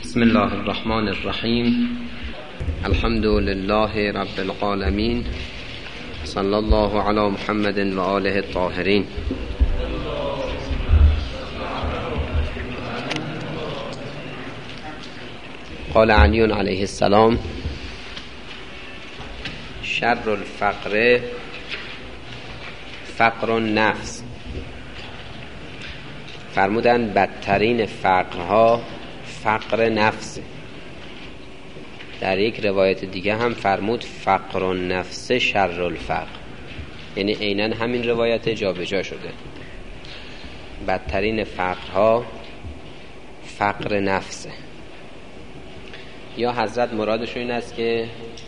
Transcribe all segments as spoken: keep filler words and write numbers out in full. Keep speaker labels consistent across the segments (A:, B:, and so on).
A: بسم الله الرحمن الرحیم. الحمد لله رب العالمین، صلی الله علی محمد و آله الطاهرین. قال علی علیه السلام: شر الفقر فقر النفس. فرمودن بدترین فقرها فقر نفس. در یک روایت دیگه هم فرمود فقر النفس شر الفقر، یعنی عیناً همین روایت جا به جا شده. بدترین فقرها فقر نفسه. یا حضرت مرادشون این است که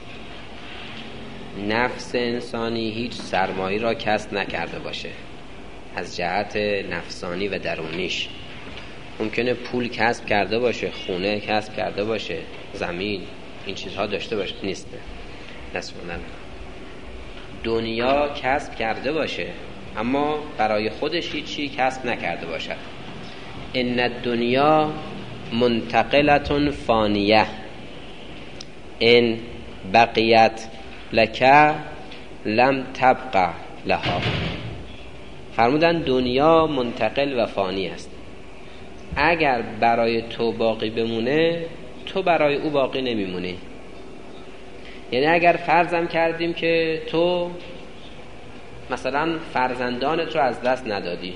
A: نفس انسانی هیچ سرمایه‌ای را کسب نکرده باشه از جهت نفسانی و درونیش. ممکنه پول کسب کرده باشه، خونه کسب کرده باشه، زمین، این چیزها داشته باشه، نیسته. نسبتاً دنیا کسب کرده باشه اما برای خودش هیچی کسب نکرده باشد. ان الدنیا منتقلة فانیه ان بقیت لک لم تبقى لها. فرمودن دنیا منتقل و فانی است. اگر برای تو باقی بمونه، تو برای او باقی نمیمونی. یعنی اگر فرضم کردیم که تو مثلا فرزندانت رو از دست ندادی،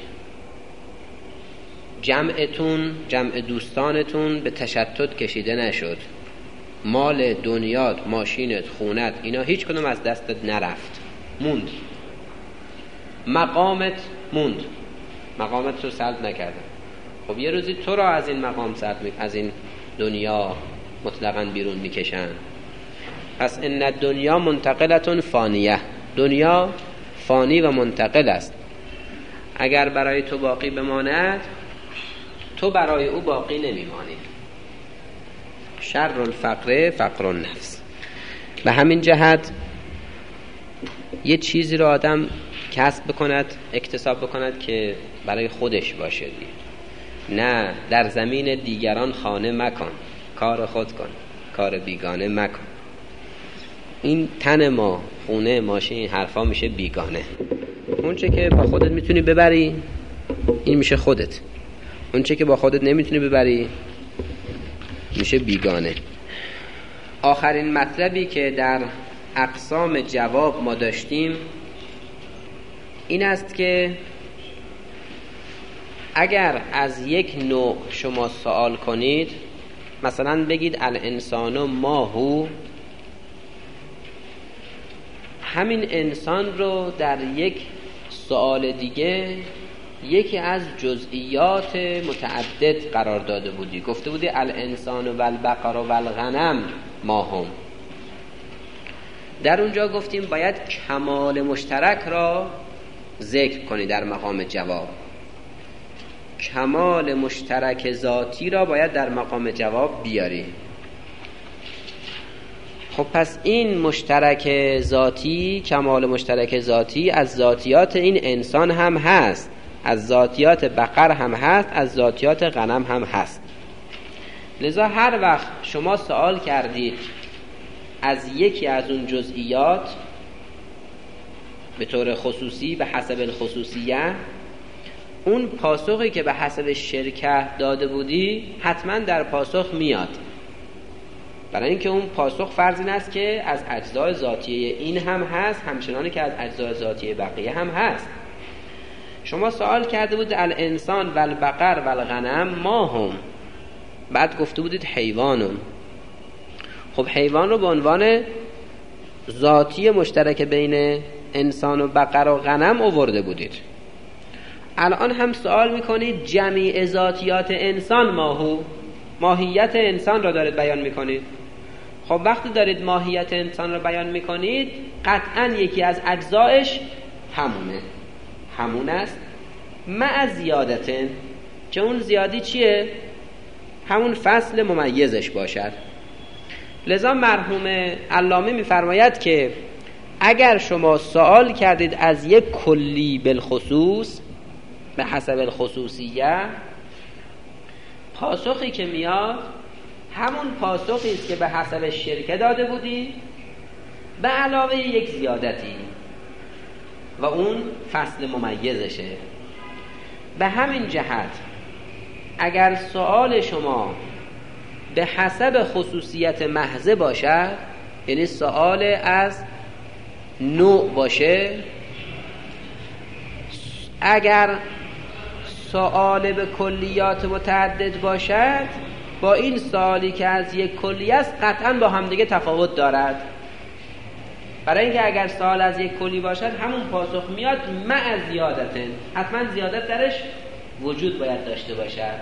A: جمعتون جمع دوستانتون به تشتت کشیده نشد، مال دنیات، ماشینت، خونت، اینا هیچ کدوم از دستت نرفت، موند. مقامت موند، مقامت رو سلب نکردن. خب یه روزی تو را از این مقام سلب می... از این دنیا مطلقاً بیرون میکشن. پس ان الدنیا منتقلة فانیه، دنیا فانی و منتقل است. اگر برای تو باقی بماند، تو برای او باقی نمیمانی. شر الفقر فقر النفس. به همین جهت یه چیزی رو آدم کسب بکند، اکتساب بکند که برای خودش باشه. نه در زمین دیگران خانه مکن، کار خود کن، کار بیگانه مکن. این تن ما، خونه، ماشین، این حرفا میشه بیگانه. اون چه که با خودت میتونی ببری این میشه خودت، اون چه که با خودت نمیتونی ببری میشه بیگانه. آخرین مطلبی که در اقسام جواب ما داشتیم این است که اگر از یک نوع شما سوال کنید، مثلا بگید الانسان ما هو، همین انسان رو در یک سوال دیگه یکی از جزئیات متعدد قرار داده بودی. گفته بودی الانسان و البقر و الغنم ما هم. در اونجا گفتیم باید کمال مشترک را ذکر کنی در مقام جواب. کمال مشترک ذاتی را باید در مقام جواب بیاری. خب پس این مشترک ذاتی، کمال مشترک ذاتی از ذاتیات این انسان هم هست، از ذاتیات بقر هم هست، از ذاتیات غنم هم هست. لذا هر وقت شما سوال کردید از یکی از اون جزئیات به طور خصوصی به حسب الخصوصیه، اون پاسخی که به حسب شرکه داده بودی حتما در پاسخ میاد. برای اینکه اون پاسخ فرض این است که از اجزای ذاتی این هم هست، همچنانی که از اجزای ذاتی بقیه هم هست. شما سوال کرده بود الانسان و البقر و الغنم ما هم، بعد گفته بودید حیوانم. خب حیوان رو به عنوان ذاتی مشترک بین انسان و بقر و غنم آورده بودید. الان هم سوال میکنید جمیع ذاتیات انسان ماهو، ماهیت انسان را دارید بیان میکنید. خب وقتی دارید ماهیت انسان را بیان میکنید، قطعا یکی از اجزایش همونه، همون است مع زیادتن، که اون زیادی چیه؟ همون فصل ممیزش باشد. لذا مرحوم علامه میفرماید که اگر شما سوال کردید از یک کلی بالخصوص به حسب الخصوصیه، پاسخی که میاد همون پاسخی است که به حسب شرکه داده بودی به علاوه یک زیادتی و اون فصل ممیزشه. به همین جهت اگر سوال شما به حسب خصوصیت محضه باشد، یعنی سوال از نوع باشه، اگر سوال به کلیات متعدد باشد با این سوالی که از یک کلی است قطعا با هم دیگه تفاوت دارد. برای اینکه اگر سوال از یک کلی باشد همون پاسخ میاد مع زیادتن، حتما زیادت درش وجود باید داشته باشد.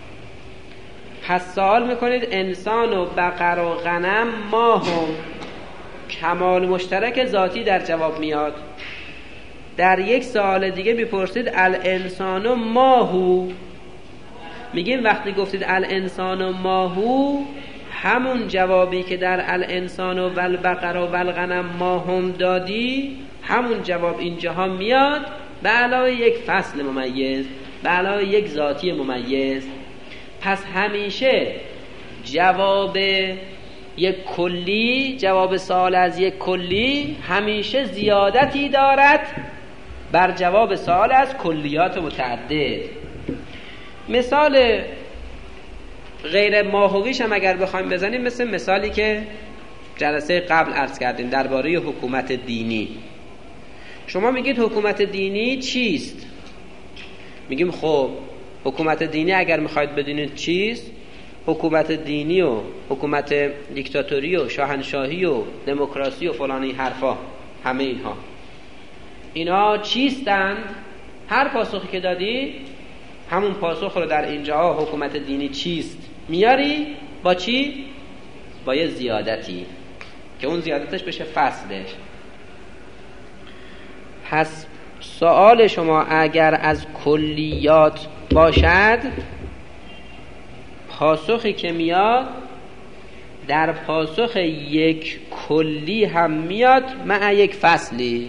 A: پس سوال میکنید انسان و بقر و غنم ما هم، کمال مشترک ذاتی در جواب میاد. در یک سوال دیگه میپرسید الانسان و ماهو، میگیم وقتی گفتید الانسان و ماهو همون جوابی که در الانسان و والبقر و والغنم ما هم دادی همون جواب اینجاها میاد به علاوه یک فصل ممیز، به علاوه یک ذاتی ممیز. پس همیشه جواب یک کلی، جواب سوال از یک کلی همیشه زیادتی دارد بر جواب سوال از کلیات متعدد. مثال غیر ماهویش هم اگر بخوایم بزنیم مثل مثالی که جلسه قبل عرض کردیم درباره حکومت دینی. شما میگید حکومت دینی چیست؟ میگیم خب حکومت دینی اگر میخواید بدونید چیست، حکومت دینی و حکومت دیکتاتوری و شاهنشاهی و دموکراسی و فلانی حرفا، همه اینها اینا چیستند؟ هر پاسخی که دادی همون پاسخ رو در اینجا حکومت دینی چیست میاری با چی؟ با یه زیادتی که اون زیادتش بشه فصلش. پس سوال شما اگر از کلیات باشد پاسخی که میاد در پاسخ یک کلی هم میاد مع یک فصلی.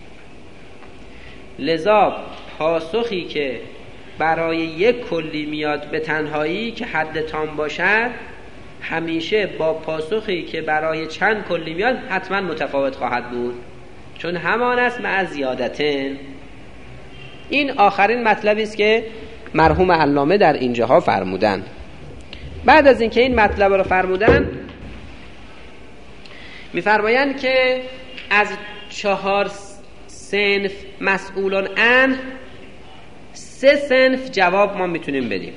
A: لذا پاسخی که برای یک کلی میاد به تنهایی که حد تام باشد همیشه با پاسخی که برای چند کلی میاد حتما متفاوت خواهد بود، چون همان است مع زیادتن. این آخرین مطلبی است که مرحوم علامه در اینجاها فرمودند. بعد از اینکه این مطلب رو فرمودن میفرمایند که از چهار صنف مسئولان عنه سه صنف جواب ما میتونیم بدیم.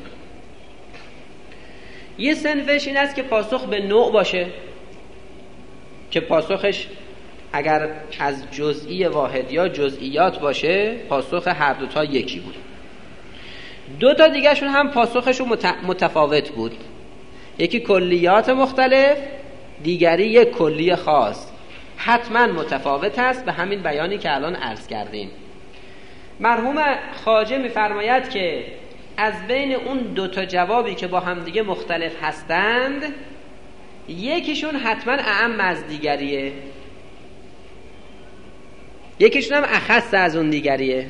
A: یه صنفش این است که پاسخ به نوع باشه که پاسخش اگر از جزئی واحد یا جزئیات باشه پاسخ هر دوتا یکی بود. دو تا دیگه شون هم پاسخشون متفاوت بود، یکی کلیات مختلف، دیگری یک کلی خاص، حتما متفاوت است به همین بیانی که الان عرض کردیم. مرحوم خواجه میفرماید که از بین اون دو تا جوابی که با هم دیگه مختلف هستند یکیشون حتما اعم از دیگریه، یکیشون هم اخص از اون دیگریه.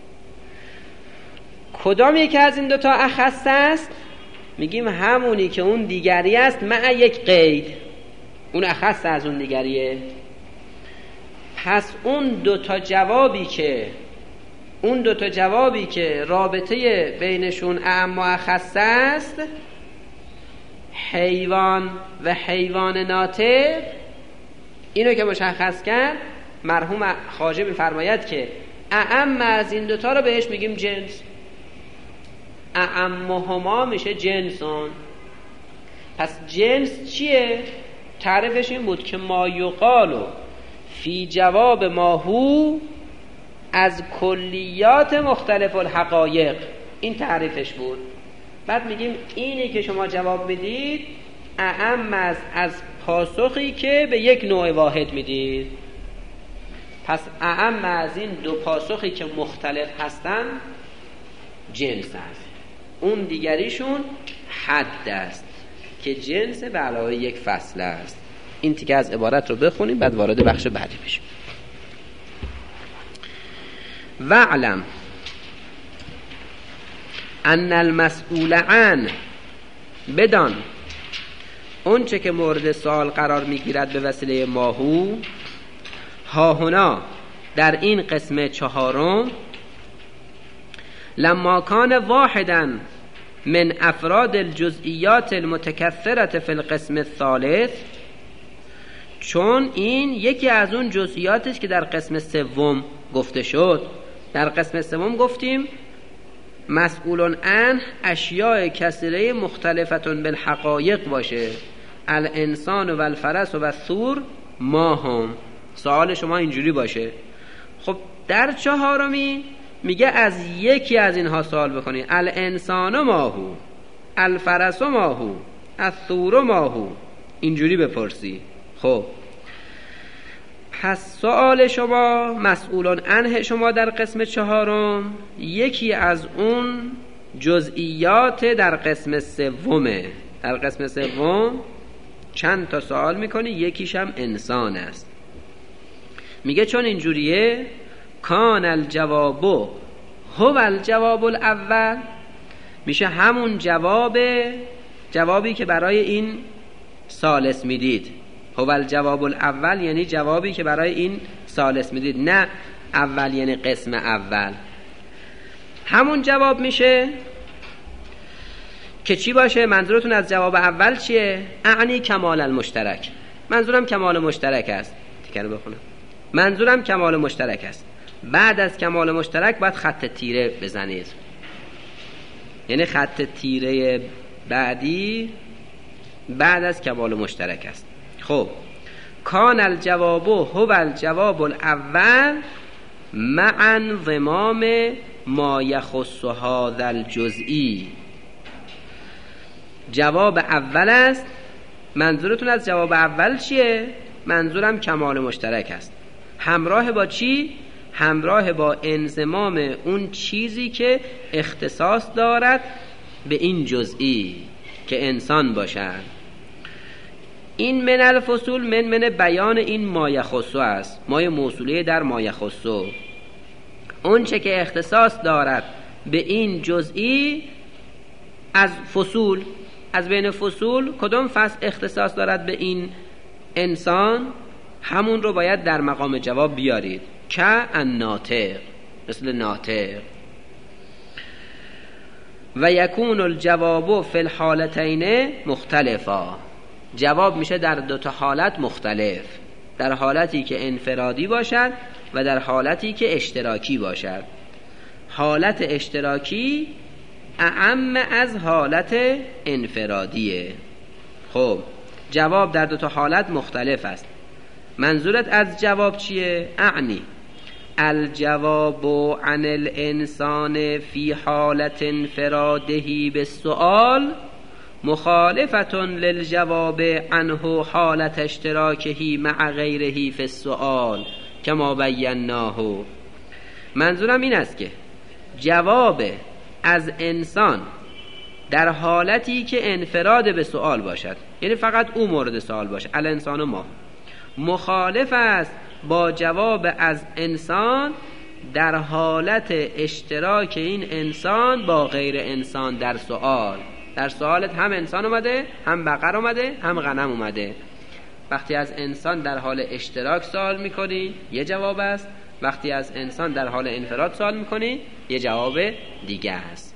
A: کدام یکی از این دوتا اخص است؟ میگیم همونی که اون دیگری است مع یک قید، اون اخص از اون دیگریه. پس اون دوتا جوابی که اون دوتا جوابی که رابطه بینشون اعم و اخص است، حیوان و حیوان ناطق، اینو که مشخص کرد مرحوم خواجه میفرماید که اعم از این دوتا رو بهش میگیم جنس، اعمهما میشه جنسون. پس جنس چیه؟ تعریفش این بود که ما یقالو فی جواب ماهو از کلیات مختلف الحقایق، این تعریفش بود. بعد میگیم اینی که شما جواب میدید اعم از از پاسخی که به یک نوع واحد میدید. پس اعم از این دو پاسخی که مختلف هستن جنس است، اون دیگریشون حد است که جنس به علاوه یک فصل است. این تیکه از عبارت رو بخونیم بعد وارد بخش بعدی بشیم. وعلم ان المسئول عن، بدان اون چه که مورد سوال قرار میگیرد به وسیله ماهو، هاهنا در این قسم چهارم، لما کان واحدا من افراد الجزئیات المتکثرة فی القسم الثالث، چون این یکی از اون جزئیاتی است که در قسم سوم گفته شد. در قسم سوم گفتیم مسئول عنه اشیاء کثیره مختلفتون بالحقایق باشه، الانسان و الفرس و الثور ما هم. سوال شما اینجوری باشه. خب در چهارمی میگه از یکی از اینها سوال بکنی، الانسان ماهو، الفرس ماهو، الثور ماهو، اینجوری بپرسی. خب پس سوال شما، مسئولان عنه شما در قسم چهارم یکی از اون جزئیات در قسم سومه. در قسم سوم چند تا سوال میکنی، یکیش هم انسان است. میگه چون اینجوریه، کان الجواب هو الجواب الاول، میشه همون جواب جوابی که برای این ثالث میدید. هو الجواب الاول یعنی جوابی که برای این ثالث میدید، نه اول یعنی قسم اول. همون جواب میشه که چی باشه؟ منظورتون از جواب اول چیه؟ اعنی کمال المشترک. منظورم کمال مشترک است. تیکر بخونم. منظورم کمال مشترک است. بعد از کمال مشترک باید خط تیره بزنید، یعنی خط تیره بعدی بعد از کمال مشترک است. خب کان الجواب هو الجواب الاول مع انضمام ما یخص هذا الجزئی. جواب اول است. منظورتون از جواب اول چیه؟ منظورم کمال مشترک است. همراه با چی؟ همراه با انضمام اون چیزی که اختصاص دارد به این جزئی که انسان باشد. این من الفصول من من بیان این ما یخصو است. مای موصوله در ما یخصو، اون چه که اختصاص دارد به این جزئی از فصول. از بین فصول کدام فصل اختصاص دارد به این انسان، همون رو باید در مقام جواب بیارید. که الناطق، مثل ناطق. و یکون الجواب فی الحالتین مختلفا. جواب میشه در دو تا حالت مختلف، در حالتی که انفرادی باشد و در حالتی که اشتراکی باشد. حالت اشتراکی اعم از حالت انفرادیه. خب جواب در دو تا حالت مختلف است. منظورت از جواب چیه؟ اعنی الجواب عن الانسان فی حالت انفراده بالسؤال مخالفة للجواب عنه حالت اشتراکه مع غیره فی السؤال کما بیناه. منظورم این است که جواب از انسان در حالتی که انفراد به سؤال باشد، یعنی فقط او مورد سؤال باشه، الانسان و ما، مخالف است با جواب از انسان در حالت اشتراک این انسان با غیر انسان در سؤال. در سؤالت هم انسان اومده، هم بقر اومده، هم غنم اومده. وقتی از انسان در حال اشتراک سوال میکنی یه جواب است، وقتی از انسان در حال انفراد سوال میکنی یه جواب دیگه است.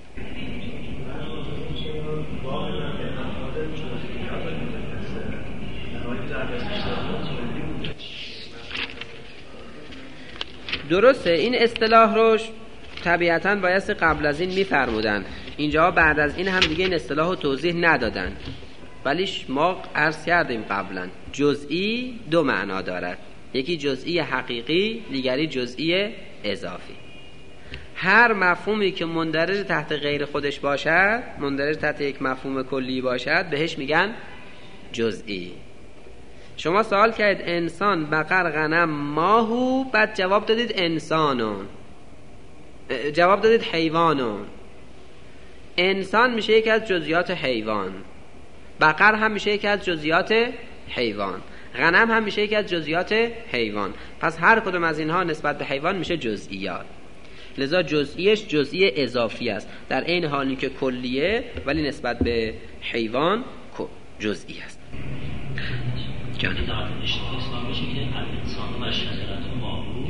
A: درسته، این اصطلاح روش طبیعتاً بایستی قبل از این میفرمودن. اینجا بعد از این هم دیگه این اصطلاح رو توضیح ندادن، ولی ما عرض کردیم قبلا جزئی دو معنا دارد، یکی جزئی حقیقی، دیگری جزئی اضافی. هر مفهومی که مندرج تحت غیر خودش باشد، مندرج تحت یک مفهوم کلی باشد، بهش میگن جزئی. شما سوال کردید انسان، بقر، غنم، ماهو، بعد جواب دادید انسانون، جواب دادید حیوانون. انسان میشه یکی از جزئیات حیوان، بقر هم میشه یکی از جزئیات حیوان، غنم هم میشه یکی از جزئیات حیوان. پس هر کدوم از اینها نسبت به حیوان میشه جزئیات. لذا جزئیش جزئی اضافی است، در این حالی که کلیه ولی نسبت به حیوان جزئی است.
B: جان اسلام میشه که الانسان و شجرت ماهو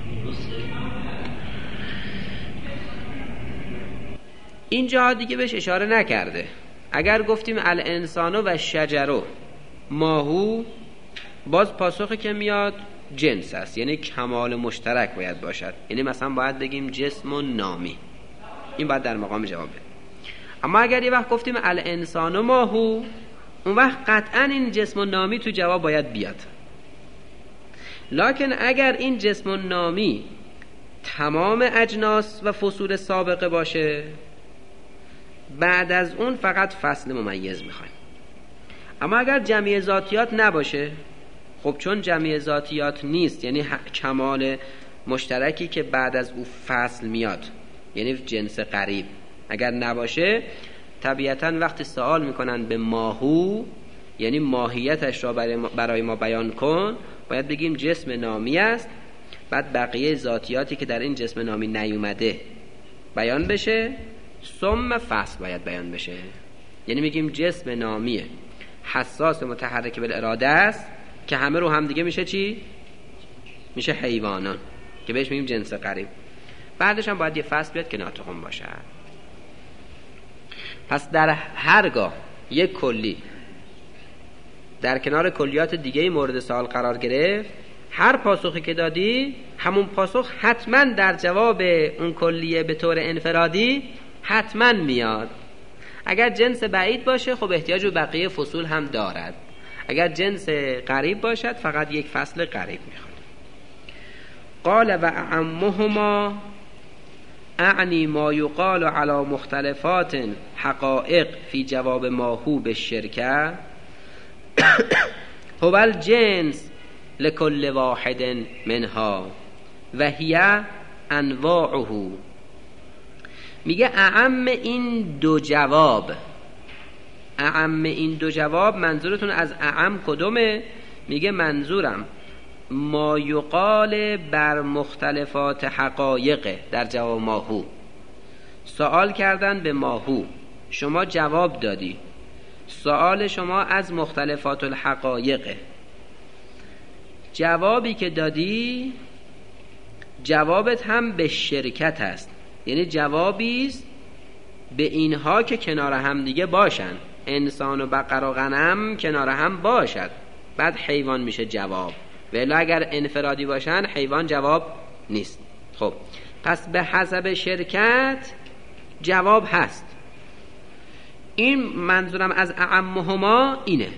A: اینجا دیگه بهش اشاره نکرده. اگر گفتیم الانسان و شجرو ماهو، باز پاسخی که میاد جنس است، یعنی کمال مشترک باید باشد. یعنی مثلا باید بگیم جسم و نامی، این باید در مقام جوابه. اما اگر یه وقت گفتیم الانسان و ماهو، اون وقت قطعا این جسم و نامی تو جواب باید بیاد. لکن اگر این جسم و نامی تمام اجناس و فصول سابقه باشه، بعد از اون فقط فصل ممیز میخوایم. اما اگر جمعی ذاتیات نباشه، خب چون جمعی ذاتیات نیست، یعنی کمال مشترکی که بعد از او فصل میاد، یعنی جنس قریب اگر نباشه، طبیعتاً وقتی سوال میکنن به ماهو، یعنی ماهیتش را برای ما بیان کن، باید بگیم جسم نامی است. بعد بقیه ذاتیاتی که در این جسم نامی نیومده بیان بشه، ثم فصل باید بیان بشه. یعنی میگیم جسم نامیه، حساس و متحرک بالاراده است، که همه رو هم دیگه میشه چی؟ میشه حیوانان، که بهش میگیم جنس قریب. بعدش هم باید یه فصل بیاد که ناطقون باشه. پس در هرگاه یک کلی در کنار کلیات دیگه مورد سوال قرار گرفت، هر پاسخی که دادی همون پاسخ حتما در جواب اون کلیه به طور انفرادی حتما میاد. اگر جنس بعید باشه، خب احتیاج به بقیه فصول هم دارد. اگر جنس قریب باشد، فقط یک فصل قریب میخواد. قال و اعمهما اعنی ما یقال علی مختلفات حقائق فی جواب ماهو بالشرکه هو الجنس لکل واحد منها و هی انواعه. میگه اعم این دو جواب، اعم این دو جواب منظورتون از اعم کدومه؟ میگه منظورم ما یقال بر مختلفات حقایق. در جواب ماهو سوال کردن به ماهو، شما جواب دادی، سوال شما از مختلفات الحقایق. جوابی که دادی جوابت هم به شرکت است، یعنی جوابیست به اینها که کنار هم دیگه باشن، انسان و بقر و غنم کنار هم باشد، بعد حیوان میشه جواب. ولی اگر انفرادی باشن حیوان جواب نیست. خب پس به حسب شرکت جواب هست. این منظورم از اعمهما اینه.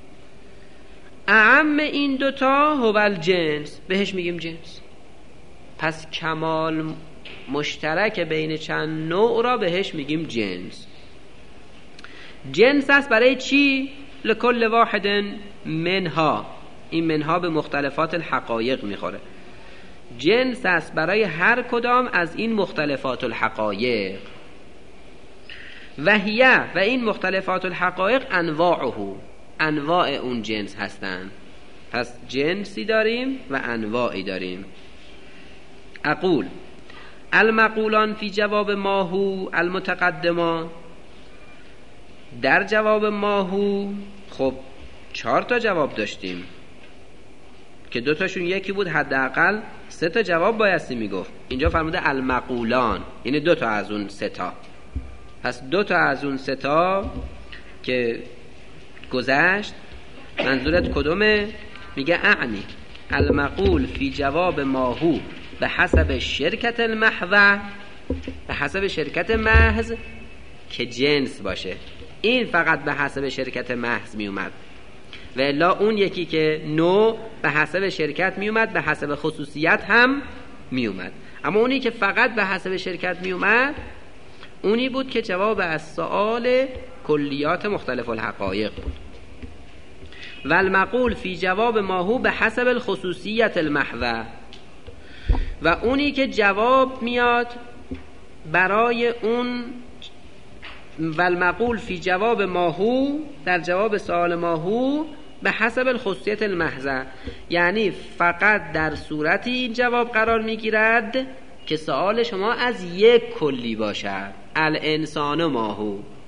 A: اعم این دوتا هو الجنس، بهش میگیم جنس. پس کمال مشترک بین چند نوع را بهش میگیم جنس. جنس است برای چی؟ لکل واحد منها. این منها به مختلفات الحقایق میخوره. جنس است برای هر کدام از این مختلفات الحقایق. و هیه، و این مختلفات الحقایق انواعه، انواع اون جنس هستند. پس جنسی داریم و انواعی داریم. اقول المقولان فی جواب ماهو المتقدما. در جواب ماهو خب چهار تا جواب داشتیم که دو تاشون یکی بود، حداقل سه تا جواب بایستی میگفت. اینجا فرموده المقولان، یعنی دو تا از اون سه تا. پس دو تا از اون سه تا که گذشت، منظورت کدومه؟ میگه اعنی المقول فی جواب ماهو به حسب شرکت المحض، به حسب شرکت محض که جنس باشه. این فقط به حسب شرکت محض می اومد، و الا اون یکی که نوع به حسب شرکت می اومد، به حسب خصوصیت هم می اومد. اما اونی که فقط به حسب شرکت می اومد، اونی بود که جواب از سؤال کلیات مختلف الحقایق بود. و المقول فی جواب ماهو به حسب الخصوصیت المحض، و اونی که جواب میاد برای اون. و المقول فی جواب ماهو، در جواب سؤال ماهو به حسب الخصوصیت المحض، یعنی فقط در صورتی این جواب قرار میگیرد که سؤال شما از یک کلی باشد، الانسان ماهو.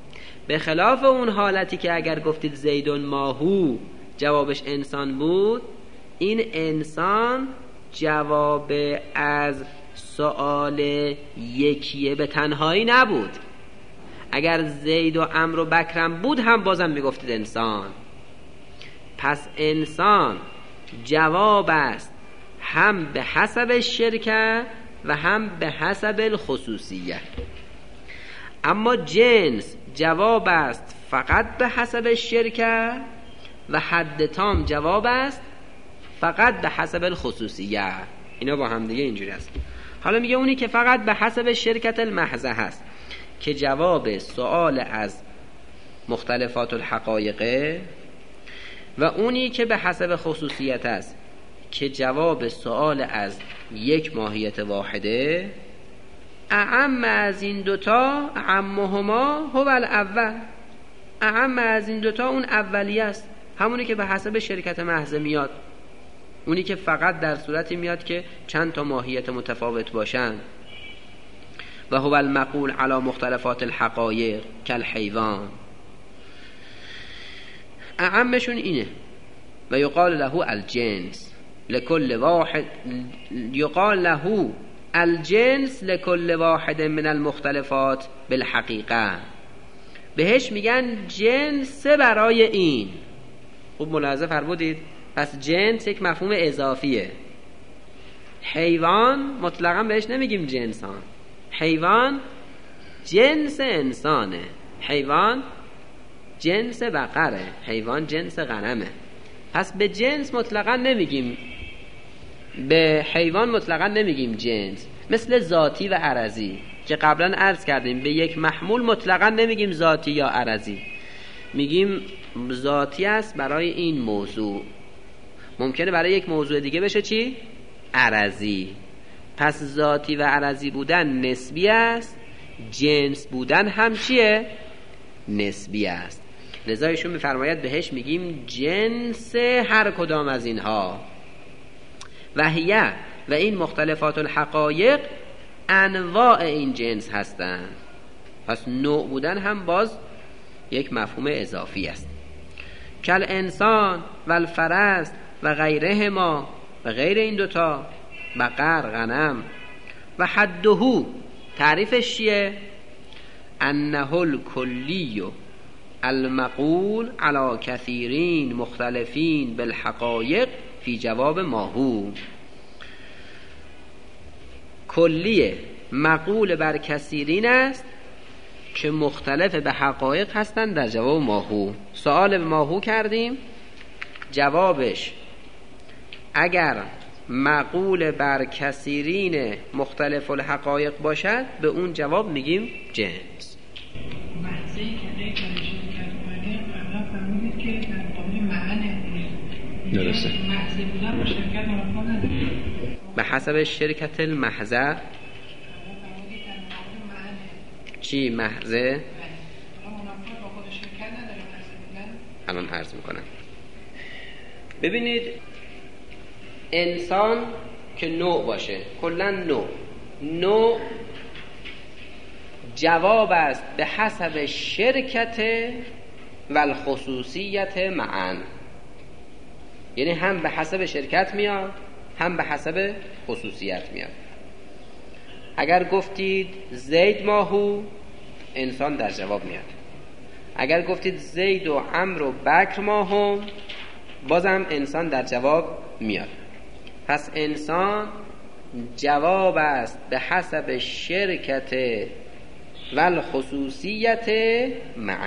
A: به خلاف اون حالتی که اگر گفتید زیدون ماهو جوابش انسان بود، این انسان جواب از سؤال یکیه به تنهایی نبود. اگر زید و عمرو و بکرم بود هم بازم میگفتید انسان. پس انسان جواب است هم به حسب شرکه و هم به حسب الخصوصیه. اما جنس جواب است فقط به حسب شرکه و حد تام جواب است فقط به حسب الخصوصیه. اینا با هم دیگه اینجوری است. حالا میگه اونی که فقط به حسب شرکت المحضه هست که جواب سؤال از مختلفات الحقایقه، و اونی که به حسب خصوصیت است که جواب سؤال از یک ماهیت واحده. اعم از این دوتا اعمهما هو الاول، اعم از این دوتا اون اولی است، همونی که به حسب شرکت محض میاد، اونی که فقط در صورتی میاد که چند تا ماهیت متفاوت باشن. و هو المقول علی مختلفات الحقایق کالحیوان. اعمشون اینه. و یقال له الجنس لكل واحد، یقال له الجنس لكل واحد من المختلفات بالحقیقه، بهش میگن جنس برای این. خوب ملاحظه فرمودید. پس جنس یک مفهوم اضافیه. حیوان مطلقا بهش نمیگیم جنسان، حیوان جنس انسانه، حیوان جنس بقره، حیوان جنس غنمه. پس به جنس مطلقا نمیگیم، به حیوان مطلقا نمیگیم جنس. مثل ذاتی و عرضی که قبلا عرض کردیم، به یک محمول مطلقا نمیگیم ذاتی یا عرضی، میگیم ذاتی است برای این موضوع، ممکنه برای یک موضوع دیگه بشه چی؟ عرضی. پس ذاتی و عرضی بودن نسبی است، جنس بودن هم چیه؟ نسبی است. لذا ایشون میفرماید بهش میگیم جنس هر کدام از اینها. و هیه، و این مختلفات الحقایق انواع این جنس هستند. پس نوع بودن هم باز یک مفهوم اضافی است. کل انسان و الفرس و غیره ما، و غیر این دوتا، بقر، غنم. و حدهو، تعریفش چیه؟ انه الکلی المقول علی کثیرین مختلفین بالحقایق فی جواب ماهو. کلیه مقول بر کثیرین است که مختلف به حقایق هستند در جواب ماهو. سوال به ماهو کردیم، جوابش اگر مقول بر کثیرین مختلف الحقایق باشد به اون جواب میگیم جنس.
C: محضی که غیر شرکت اومده قبلا فرمودید که در مقابل معنی
D: درسته.
C: محضی بودن با شرکت موافق نداره.
A: به حسب شرکت المحضه چی محضه؟ الان عرض میکنم. ببینید انسان که نوع باشه، کلا نوع نوع جواب است به حسب شرکت و الخصوصیت معا، یعنی هم به حسب شرکت میاد هم به حسب خصوصیت میاد. اگر گفتید زید ماهو، انسان در جواب میاد. اگر گفتید زید و عمرو و بکر ماهو، بازم انسان در جواب میاد. پس انسان جواب است به حسب شرکت و الخصوصیت معا.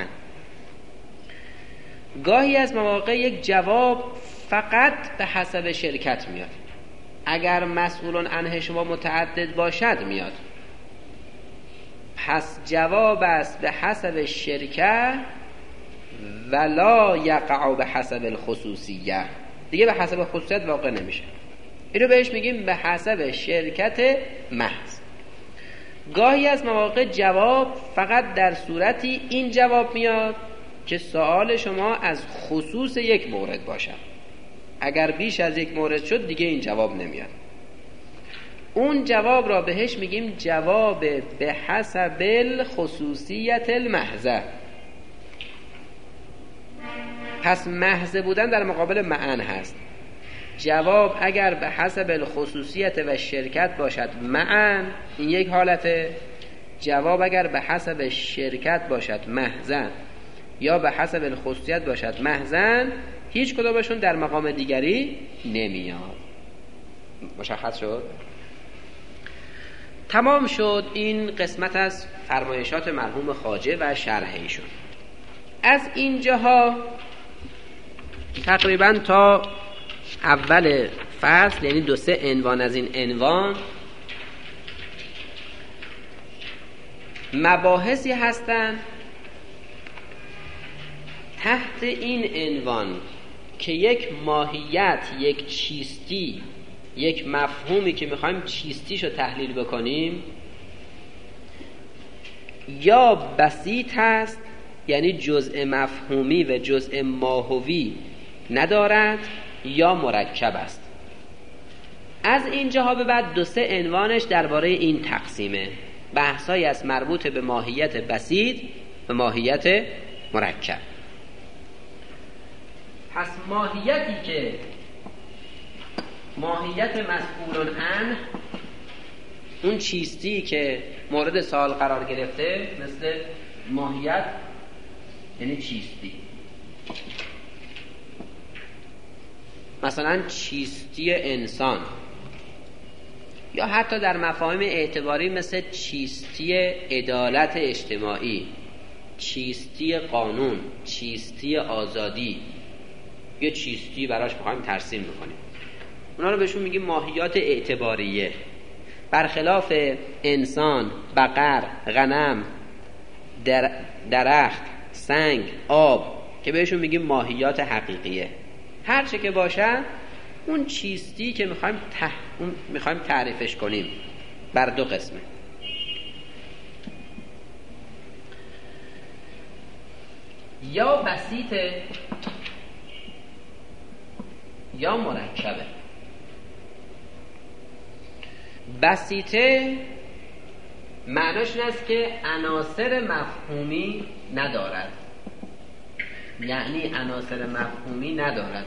A: گاهی از مواقع یک جواب فقط به حسب شرکت میاد، اگر مسئولون عنه شما متعدد باشد میاد. پس جواب است به حسب شرکت ولا یقع به حسب الخصوصیه، دیگه به حسب خصوصیت واقع نمیشه. اینو بهش میگیم به حسب شرکت محض. گاهی از مواقع جواب فقط در صورتی این جواب میاد که سوال شما از خصوص یک مورد باشه، اگر بیش از یک مورد شد دیگه این جواب نمیاد. اون جواب را بهش میگیم جواب به حسب الخصوصیت المحضه. پس محض بودن در مقابل معن هست. جواب اگر به حسب الخصوصیت و شرکت باشد معن، این یک حالته. جواب اگر به حسب شرکت باشد محضن یا به حسب الخصوصیت باشد محضن، هیچ کدومشون در مقام دیگری نمیاد. مشخص شد؟ تمام شد این قسمت از فرمایشات مرحوم خواجه و شرح ایشون. از اینجاها تقریبا تا اول فصل، یعنی دو سه عنوان از این عنوان، مباحثی هستند تحت این عنوان که یک ماهیت، یک چیستی، یک مفهومی که میخوایم چیستیشو تحلیل بکنیم یا بسیط هست، یعنی جزء مفهومی و جزء ماهوی ندارد، یا مرکب است. از اینجاها به بعد دو سه عنوانش درباره این تقسیمه، بحثایی از مربوط به ماهیت بسیط و ماهیت مرکب. پس ماهیتی که ماهیت مسئول عنه، اون چیستی که مورد سوال قرار گرفته، مثل ماهیت یعنی چیستی، مثلا چیستی انسان، یا حتی در مفاهیم اعتباری مثل چیستی عدالت اجتماعی، چیستی قانون، چیستی آزادی، یه چیستی براش بخوایم ترسیم بکنیم، اونا رو بهشون میگیم ماهیات اعتباریه. برخلاف انسان، بقر، غنم، در درخت، سنگ، آب که بهشون میگیم ماهیات حقیقیه. هر چه که باشه اون چیستی که میخوایم ته... اون میخوایم تعریفش کنیم بر دو قسمه. یا بسیطه یا مرکبه. بسیطه معناش این است که عناصر مفهومی ندارد، یعنی عناصر مفهومی ندارد.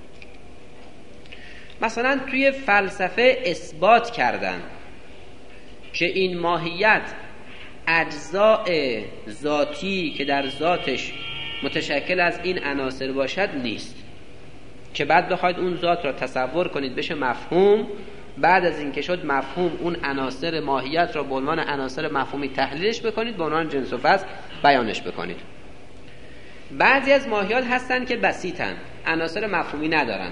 A: مثلا توی فلسفه اثبات کردن که این ماهیت اجزاء ذاتی که در ذاتش متشکل از این عناصر باشد نیست، که بعد بخواید اون ذات را تصور کنید بشه مفهوم، بعد از این که شد مفهوم اون عناصر ماهیت را به عنوان عناصر مفهومی تحلیلش بکنید، به عنوان جنس و فصل بیانش بکنید. بعضی از ماهیات هستن که بسیطن، عناصر مفهومی ندارن.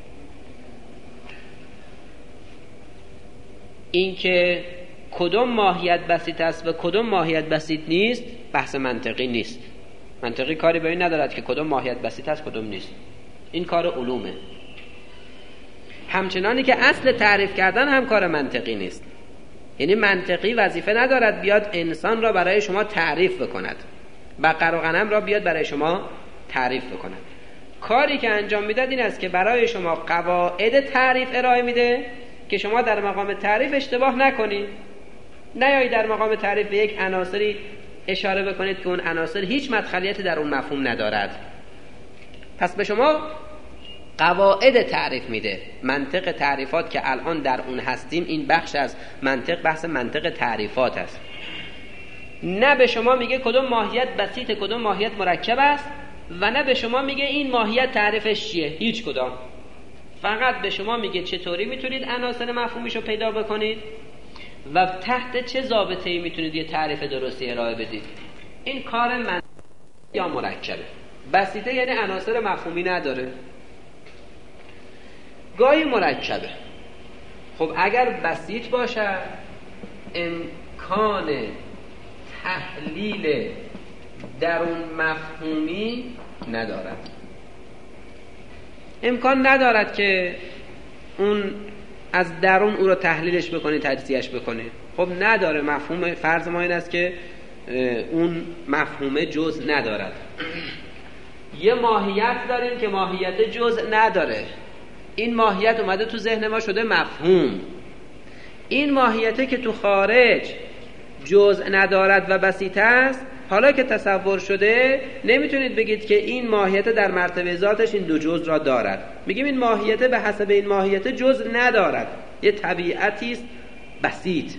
A: این که کدوم ماهیت بسیط است و کدوم ماهیت بسیط نیست بحث منطقی نیست. منطقی کاری به این ندارد که کدوم ماهیت بسیط است کدوم نیست، این کار علومه. همچنانی که اصل تعریف کردن هم کار منطقی نیست، یعنی منطقی وظیفه ندارد بیاد انسان را برای شما تعریف بکند، بقر و غنم را بیاد برای شما تعریف بکند. کاری که انجام میداد این است که برای شما قواعد تعریف ارائه میده که شما در مقام تعریف اشتباه نکنید، نیایید در مقام تعریف به یک عناصری اشاره بکنید که اون عناصر هیچ مدخلیتی در اون مفهوم ندارد. پس به شما قواعد تعریف میده. منطق تعریفات که الان در اون هستیم، این بخش از منطق بحث منطق تعریفات است. نه به شما میگه کدوم ماهیت بسیط کدوم ماهیت مرکب است، و نه به شما میگه این ماهیت تعریفش چیه، هیچ کدام. فقط به شما میگه چطوری میتونید عناصر مفهومیشو پیدا بکنید و تحت چه ضابطه‌ای میتونید یه تعریف درستی ارائه بدید. این کار منطقی یا مرکبه. بسیطه یعنی عناصر مفهومی نداره، گاهی مرکبه. خب اگر بسیط باشه امکان تحلیل درون مفهومی ندارد، امکان ندارد که اون از درون او رو تحلیلش بکنه، تجزیهش بکنه. خب نداره. مفهوم فرض ما این است که اون مفهوم جزء ندارد. یه ماهیت داریم که ماهیت جزء نداره، این ماهیت اومده تو ذهن ما شده مفهوم. این ماهیته که تو خارج جزء ندارد و بسیط است، حالا که تصور شده نمیتونید بگید که این ماهیت در مرتبه ذاتش این دو جزء را دارد. میگیم این ماهیت به حسب این ماهیت جزء ندارد، یه طبیعتی است بسیط.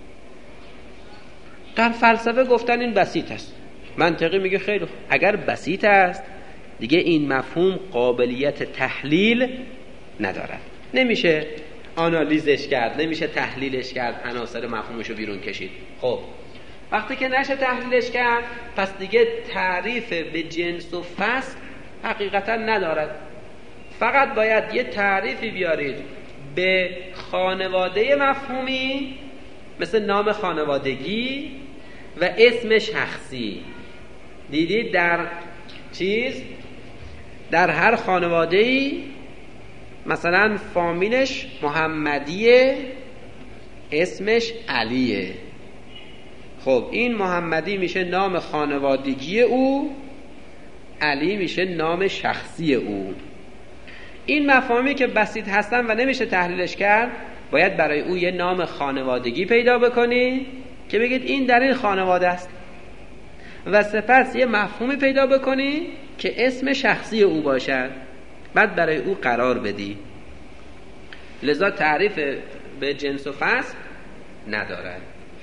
A: در فلسفه گفتن این بسیط است. منطقی میگه خیلی خوب، اگر بسیط است دیگه این مفهوم قابلیت تحلیل ندارد، نمیشه آنالیزش کرد، نمیشه تحلیلش کرد، عناصر مفهومشو بیرون کشید. خب وقتی که نشه تحلیلش کرد، پس دیگه تعریف به جنس و فصل حقیقتا ندارد. فقط باید یه تعریفی بیارید به خانواده مفهومی، مثل نام خانوادگی و اسم شخصی. دیدید در چیز در هر خانواده‌ای مثلا فامیلش محمدیه، اسمش علیه. خب این محمدی میشه نام خانوادگی او، علی میشه نام شخصی او. این مفاهیمی که بسیط هستن و نمیشه تحلیلش کرد، باید برای او یه نام خانوادگی پیدا بکنی که بگید این در این خانواده است، و سپس یه مفهومی پیدا بکنی که اسم شخصی او باشد، بعد برای او قرار بدی. لذا تعریف به جنس و فصل ندارد.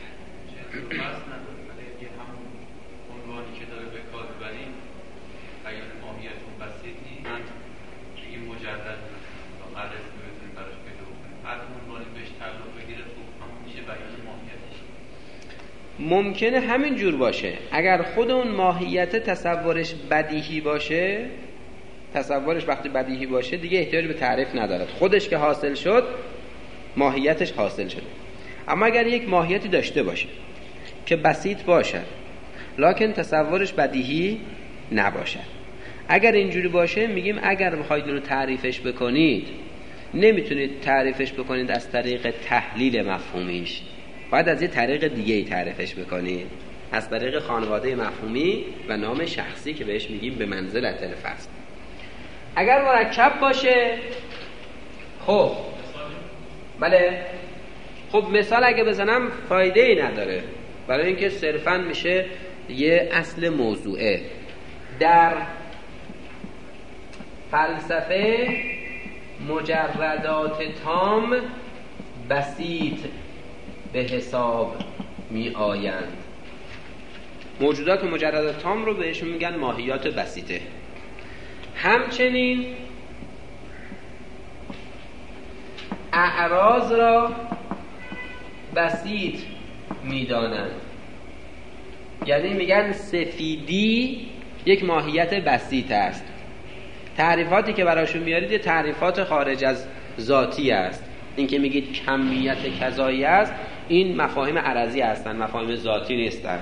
A: ممکنه همین جور باشه. اگر خود اون ماهیت تصورش بدیهی باشه، تصورش وقتی بدیهی باشه دیگه احتیاج به تعریف ندارد، خودش که حاصل شد ماهیتش حاصل شده. اما اگر یک ماهیتی داشته باشه که بسیط باشد لکن تصورش بدیهی نباشد، اگر اینجوری باشه میگیم اگر بخواید رو تعریفش بکنید نمیتونید تعریفش بکنید از طریق تحلیل مفهومیش، باید از یه طریق دیگه ای تعریفش بکنید، از طریق خانواده مفهومی و نام شخصی که بهش میگیم به منزلت الفصل. اگر مرکب باشه، خب بله، خب مثال اگه بزنم فایده ای نداره، برای اینکه صرفاً میشه یه اصل موضوعه. در فلسفه مجردات تام بسیط به حساب می آیند. موجودات و مجردات تام رو بهشون میگن ماهیات بسیطه. همچنین اعراض را بسیط میدانند، یعنی میگن سفیدی یک ماهیت بسیط است. تعریفاتی که براشون میارید یه تعریفات خارج از ذاتی است. این که میگید کمیت کذایی است، این مفاهیم عرضی هستن، مفاهیم ذاتی نیستن.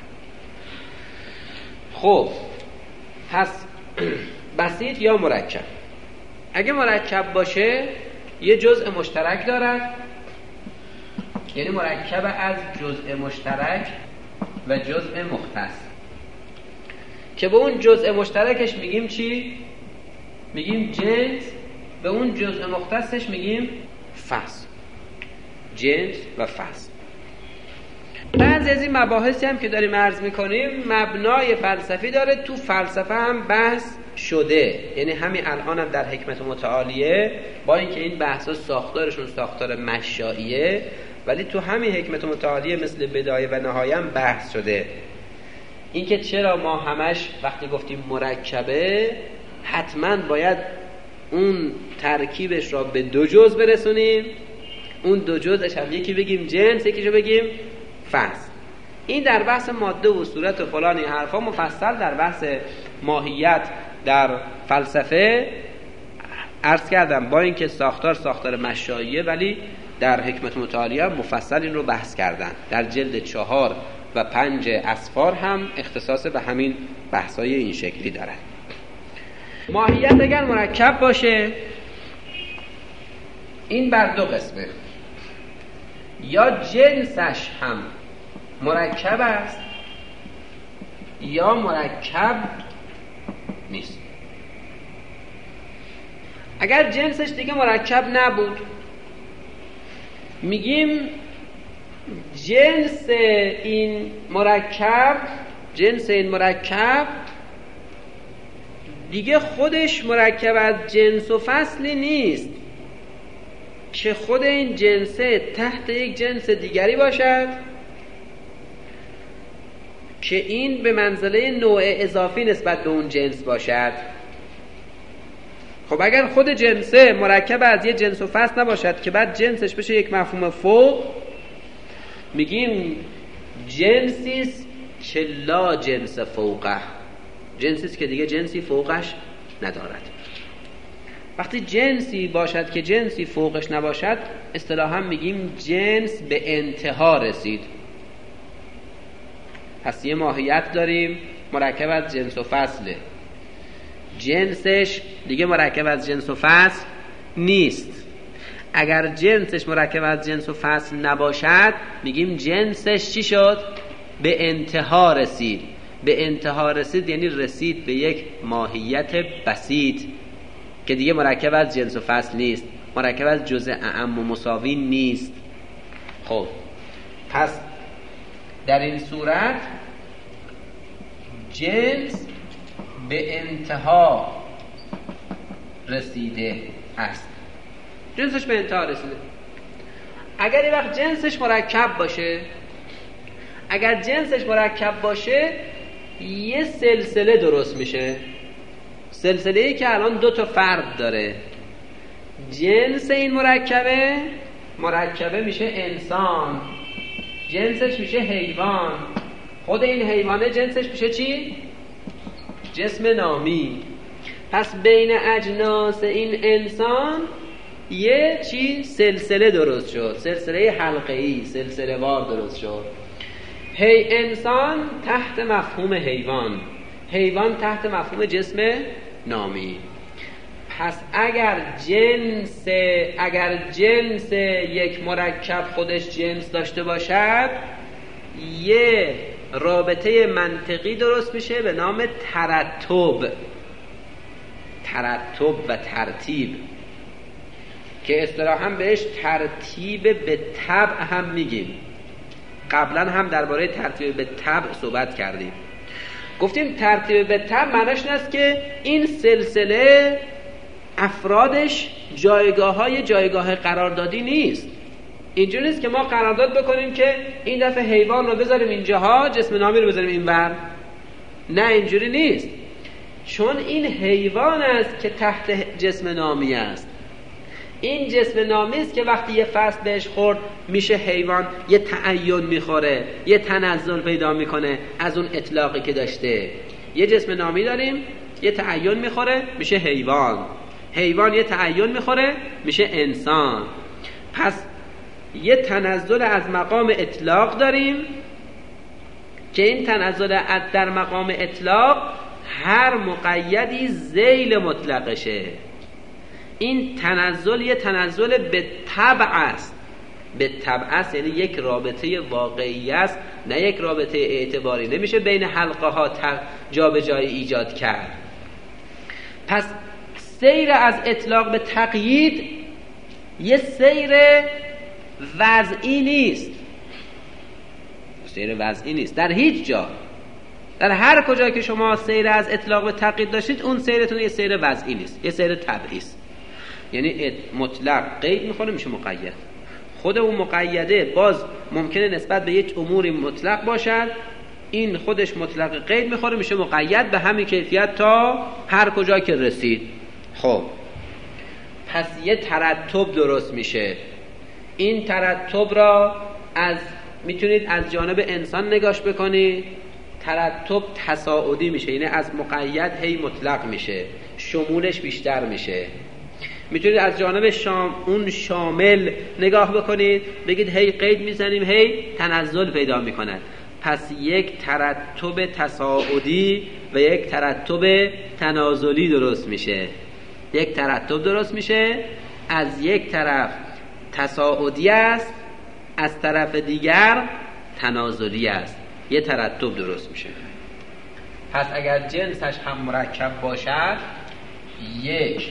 A: خب پس بسیط یا مرکب. اگه مرکب باشه یه جزء مشترک دارد، یعنی مرکب از جزء مشترک و جزء مختص، که به اون جزء مشترکش میگیم چی؟ میگیم جنس، به اون جزء مختصش میگیم فصل. جنس و فصل. بعضی از این مباحثی هم که داریم عرض میکنیم مبنای فلسفی داره، تو فلسفه هم بحث شده، یعنی همین الان هم در حکمت متعالیه، با اینکه این بحثا ساختارشون ساختار مشاییه، ولی تو همین حکمت متعالیه مثل بدایه و نهایه هم بحث شده. اینکه چرا ما همش وقتی گفتیم مرکبه حتما باید اون ترکیبش را به دو جزء برسونیم، اون دو جزءش هم یکی بگیم جنس، یکیشو بگیم فصل. این در بحث ماده و صورت و فلان این حرفا مفصل در بحث ماهیت در فلسفه عرض کردم، با اینکه ساختار ساختار مشاییه ولی در حکمت متعالیه مفصل این رو بحث کردن. در جلد چهار و پنج اسفار هم اختصاص به همین بحثای این شکلی دارن. ماهیت اگر مرکب باشه این بر دو قسمه، یا جنسش هم مرکب است یا مرکب نیست. اگر جنسش دیگه مرکب نبود میگیم جنس این مرکب جنس این مرکب دیگه خودش مرکب از جنس و فصلی نیست که خود این جنسه تحت یک جنس دیگری باشد که این به منزله نوع اضافی نسبت به اون جنس باشد. خب اگر خود جنسه مرکب از یک جنس و فصل نباشد که بعد جنسش بشه یک مفهوم فوق، میگیم جنسیست که لا جنس فوقه، جنسیست که دیگه جنسی فوقش ندارد. وقتی جنسی باشد که جنسی فوقش نباشد، اصطلاحاً میگیم جنس به انتها رسید. پس یه ماهیت داریم مرکب از جنس و فصله، جنسش دیگه مرکب از جنس و فصل نیست. اگر جنسش مرکب از جنس و فصل نباشد، میگیم جنسش چی شد؟ به انتها رسید. به انتها رسید یعنی رسید به یک ماهیت بسیط که دیگه مرکب از جنس و فصل نیست، مرکب از جزء اعم و مساوی نیست. خب پس در این صورت جنس به انتها رسیده است، جنسش به انتها رسیده. اگر این وقت جنسش مرکب باشه، اگر جنسش مرکب باشه یه سلسله درست میشه، سلسله‌ای که الان دو تا فرد داره. جنس این مرکبه مرکبه میشه انسان، جنسش میشه حیوان، خود این حیوانه جنسش میشه چی؟ جسم نامی. پس بین اجناس این انسان یه چی؟ سلسله درست شد، سلسله حلقه‌ای، سلسله وار درست شد. هی انسان تحت مفهوم حیوان، حیوان تحت مفهوم جسم نامی. پس اگر جنس اگر جنس یک مرکب خودش جنس داشته باشد، یه رابطه منطقی درست میشه به نام ترتب، ترتب و ترتیب که اصطلاحاً بهش ترتیب به طبع هم میگیم. قبلا هم درباره ترتیب به طبع صحبت کردیم. گفتیم ترتیب به طبع معناش این است که این سلسله افرادش جایگاه های جایگاه قراردادی نیست. اینجوری نیست که ما قرارداد بکنیم که این دفعه حیوان رو بذاریم اینجاها، جسم نامی رو بذاریم اینور. نه، اینجوری نیست، چون این حیوان است که تحت جسم نامی است. این جسم نامی است که وقتی یه فصل بهش خورد میشه حیوان، یه تعین میخوره، یه تنزل پیدا میکنه از اون اطلاقی که داشته. یه جسم نامی داریم، یه تعین میخوره میشه حیوان، حیوان یه تعین میخوره میشه انسان. پس یه تنزل از مقام اطلاق داریم که این تنزل در مقام اطلاق هر مقیدی ذیل مطلقشه. این تنزل یه تنزل به طبع است، به طبع است یعنی یک رابطه واقعی است، نه یک رابطه اعتباری. نمیشه بین حلقه ها جا به جای ایجاد کرد. پس سیر از اطلاق به تقیید یه سیر وضعی نیست، سیر وضعی نیست در هیچ جا. در هر کجا که شما سیر از اطلاق به تقیید داشتید، اون سیرتون یه سیر وضعی نیست، یه سیر طبعی است. یعنی مطلق قید میخوره میشه مقید. خود اون مقیده باز ممکنه نسبت به یک اموری مطلق باشد، این خودش مطلق قید میخوره میشه مقید به همین کیفیت تا هر کجا که رسید. خب پس یه ترتب درست میشه. این ترتب را از میتونید از جانب انسان نگاش بکنید، ترتب تصاعدی میشه، یعنی از مقید هی مطلق میشه، شمولش بیشتر میشه. میتونید از جانب شام اون شامل نگاه بکنید، بگید هی قید میزنیم هی تنزل پیدا میکنه. پس یک ترتب تصاعدی و یک ترتب تنازلی درست میشه. یک ترتب درست میشه، از یک طرف تصاعدی است، از طرف دیگر تنازلی است، یه ترتب درست میشه. پس اگر جنسش هم مرکب باشد، یک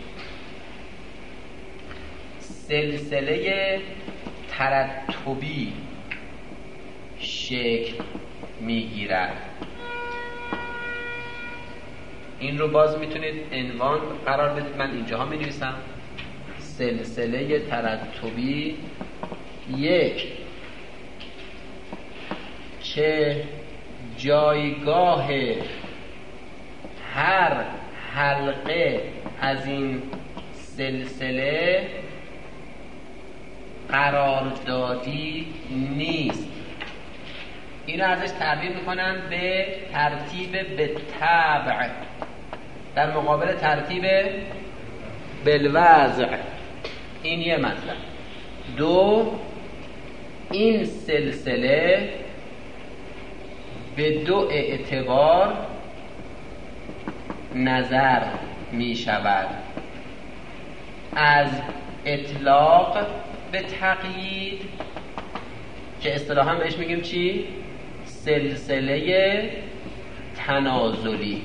A: سلسله ترتبی شکل میگیرد این رو باز میتونید عنوان قرار بدید. من اینجاها می نویسم سلسله ترتبی یک که جایگاه هر حلقه از این سلسله قراردادی نیست. اینو ازش تعبیر میکنن به ترتیب به تبع در مقابل ترتیب بالوضع. این یه مطلب. دو، این سلسله به دو اعتبار نظر می شود: از اطلاق به تقیید که اصطلاحاً بهش میگیم چی؟ سلسله تنازلی.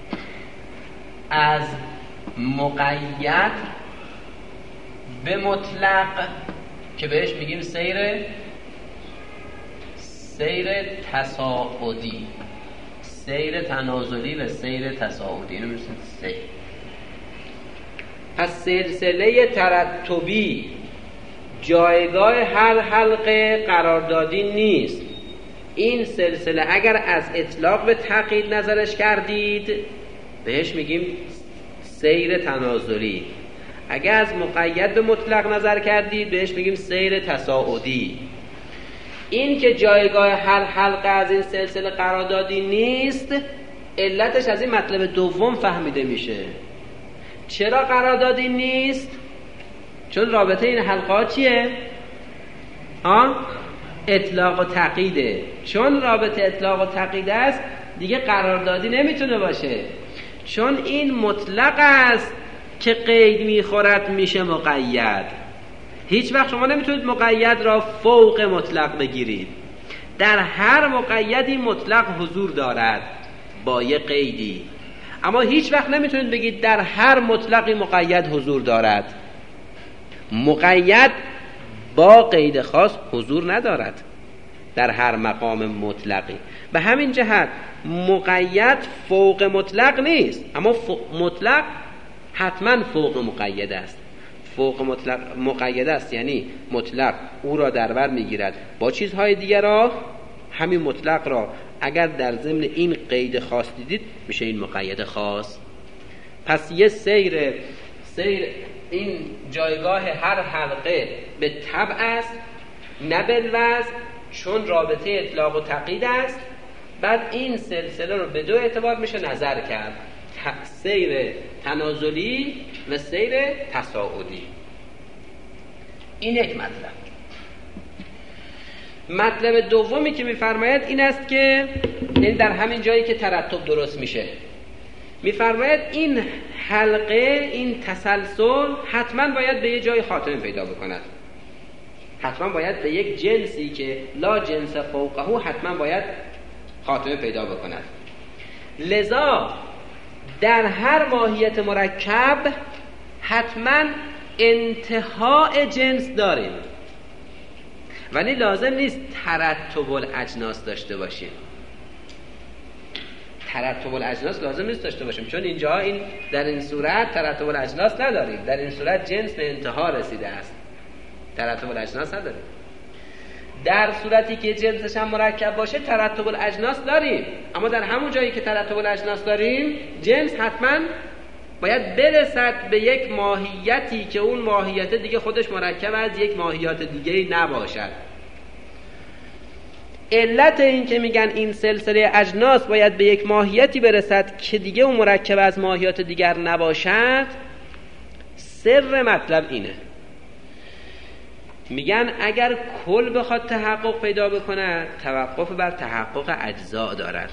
A: از مقید به مطلق که بهش میگیم سیر سیر تصاعدی، سیر تنازلی و سیر تصاعدی. اینو میگیم سیر. پس سلسله ترتبی جایگاه هر حلقه قراردادی نیست. این سلسله اگر از اطلاق به تقیید نظرش کردید بهش میگیم سیر تنازلی. اگر از مقید به مطلق نظر کردید بهش میگیم سیر تصاعدی. این که جایگاه هر حلقه از این سلسله قراردادی نیست، علتش از این مطلب دوم فهمیده میشه. چرا قراردادی نیست؟ چون رابطه این حلقه ها چیه؟ ها؟ اطلاق و تقییده. چون رابطه اطلاق و تقیید است دیگه قراردادی نمیتونه باشه. چون این مطلق است که قید میخورد میشه مقید. هیچ وقت شما نمیتونید مقید را فوق مطلق بگیرید. در هر مقیدی مطلق حضور دارد با یه قیدی، اما هیچ وقت نمیتونید بگید در هر مطلقی مقید حضور دارد. مقید با قید خاص حضور ندارد در هر مقام مطلقی. به همین جهت مقید فوق مطلق نیست، اما مطلق حتما فوق مقید است. فوق مطلق مقید است یعنی مطلق او را در بر میگیرد با چیزهای دیگر را. همین مطلق را اگر در ضمن این قید خاص دیدید میشه این مقید خاص. پس یه سیر سیر این جایگاه هر حلقه به تبع است نه بالوضع، چون رابطه اطلاق و تقیید است. بعد این سلسله رو به دو اعتبار میشه نظر کرد: سیر تنازلی و سیر تصاعدی. این یک مطلب. مطلب دومی که میفرماید این است که این در همین جایی که ترتب درست میشه میفرماید این حلقه، این تسلسل حتما باید به یه جای خاتمه پیدا بکند. حتما باید به یک جنسی که لا جنس فوقه حتما باید خاتمه پیدا بکند. لذا در هر ماهیت مرکب حتما انتهای جنس داریم، ولی لازم نیست ترتب الاجناس داشته باشیم. ترتب الاجناس لازم نیست داشته باشیم، چون اینجا این در این صورت ترتب الاجناس نداریم. در این صورت جنس به انتها رسیده است، ترتب الاجناس نداریم. در صورتی که جنسش هم مرکب باشه ترتب الاجناس داریم، اما در همون جایی که ترتب الاجناس داریم جنس حتما باید برسد به یک ماهیتی که اون ماهیت دیگه خودش مرکب از یک ماهیات دیگه نباشد. علت این که میگن این سلسله اجناس باید به یک ماهیتی برسد که دیگه اون مرکب از ماهیات دیگر نباشد، سر مطلب اینه. میگن اگر کل بخواد تحقق پیدا بکنه توقف بر تحقق اجزا دارد.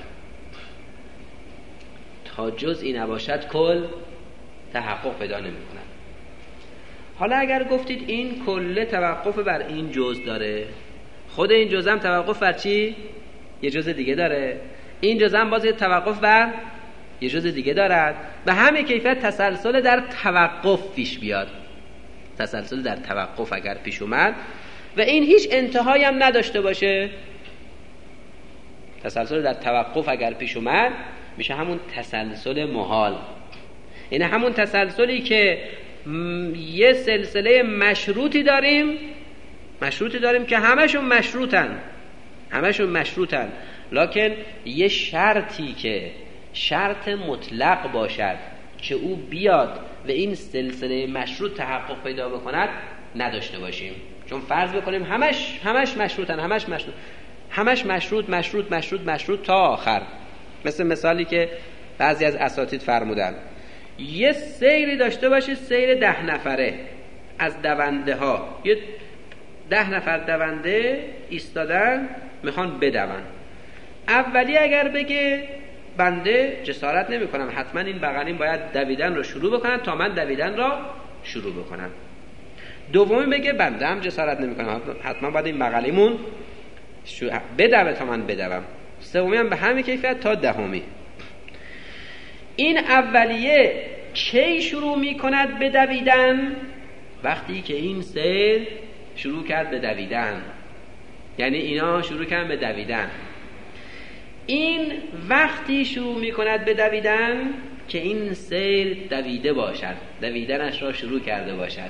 A: تا جزئی نباشد کل تحقق پیدا نمیکنه. حالا اگر گفتید این کل توقف بر این جزء داره، خود این جزء هم توقف بر چی؟ یه جزء دیگه داره. این جزء هم باز توقف بر یه جزء دیگه دارد. به همین کیفیت تسلسل در توقف پیش بیاد. تسلسل در توقف اگر پیش اومد و این هیچ انتهایی هم نداشته باشه، تسلسل در توقف اگر پیش اومد میشه همون تسلسل محال. این همون تسلسلی که یه سلسله مشروطی داریم مشروطی داریم که همشون مشروطن همشون مشروطن لکن یه شرطی که شرط مطلق باشد که او بیاد و این سلسله مشروط تحقق پیدا بکند نداشته باشیم. چون فرض بکنیم همش همش مشروطن همش مشروط همش مشروط مشروط مشروط مشروط تا آخر، مثل مثالی که بعضی از اساتید فرمودن یه سیری داشته باشید، سیر ده نفره از دونده ها، یه ده نفر دونده ایستادن میخوان بدون. اولی اگر بگه بنده جسارت نمی کنم، حتما این بغلیم باید دویدن رو شروع بکنم تا من دویدن را شروع بکنم. دومی بگه بنده هم جسارت نمی کنم، حتما باید این بغلیمون بدوه تا من بدوم. سومی هم به همین کیفیت تا دهمی. این اولیه کی شروع می کند به دویدن؟ وقتی که این سیر شروع کرد به دویدن، یعنی اینا شروع کردن به دویدن. این وقتی شروع می کند به دویدن که این سیر دویده باشد، دویدنش را شروع کرده باشد.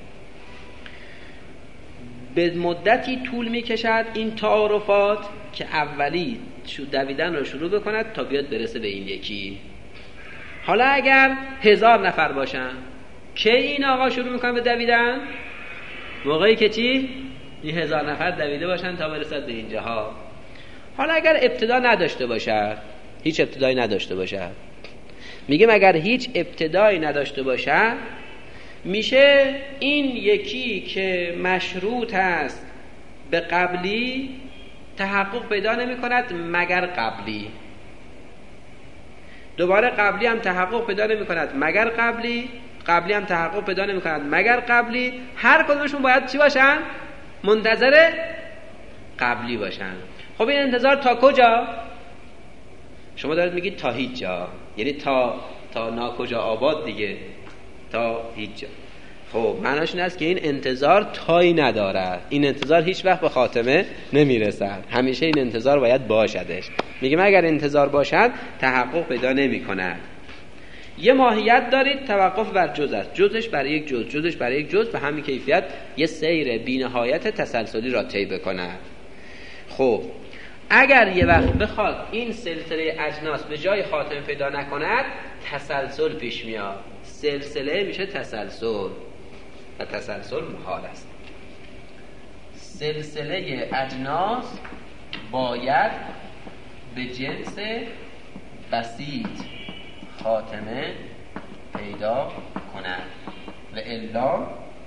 A: به مدتی طول می کشد این تعارفات که اولی دویدن را شروع بکند تا بیاد برسه به این یکی. حالا اگر هزار نفر باشن که این آقا شروع میکنن به دویدن؟ موقعی که چی؟ این هزار نفر دویده باشن تا برسد به اینجاها. حالا اگر ابتدا نداشته باشد، هیچ ابتدایی نداشته باشد، میگم اگر هیچ ابتدایی نداشته باشد میشه این یکی که مشروط است به قبلی تحقق پیدا نمی کند مگر قبلی، دوباره قبلی هم تحقق پیدا نمی کند مگر قبلی، قبلی هم تحقق پیدا نمی کند مگر قبلی. هر کدومشون باید چی باشن؟ منتظر قبلی باشن. خب این انتظار تا کجا؟ شما دارید میگید تا هیچ جا، یعنی تا تا ناکجا آباد دیگه، تا هیچ جا. خب معناش این است که این انتظار تایی ندارد، این انتظار هیچ وقت به خاتمه نمیرسد، همیشه این انتظار باید باشدش. میگم اگر انتظار باشد تحقق پیدا نمی کند. یه ماهیت دارید توقف بر جز است، جزش برای یک جز، جزش برای یک جز، به همین کیفیت یه سیر بی‌نهایت تسلسلی را طی بکند. خب اگر یه وقت بخواد این سلسله اجناس به جای خاتمه پیدا نکند تسلسل پیش میاد، سلسله میشه تسلسل و تسلسل محال است. سلسله اجناس باید به جنس بسیط خاتمه پیدا کند و الا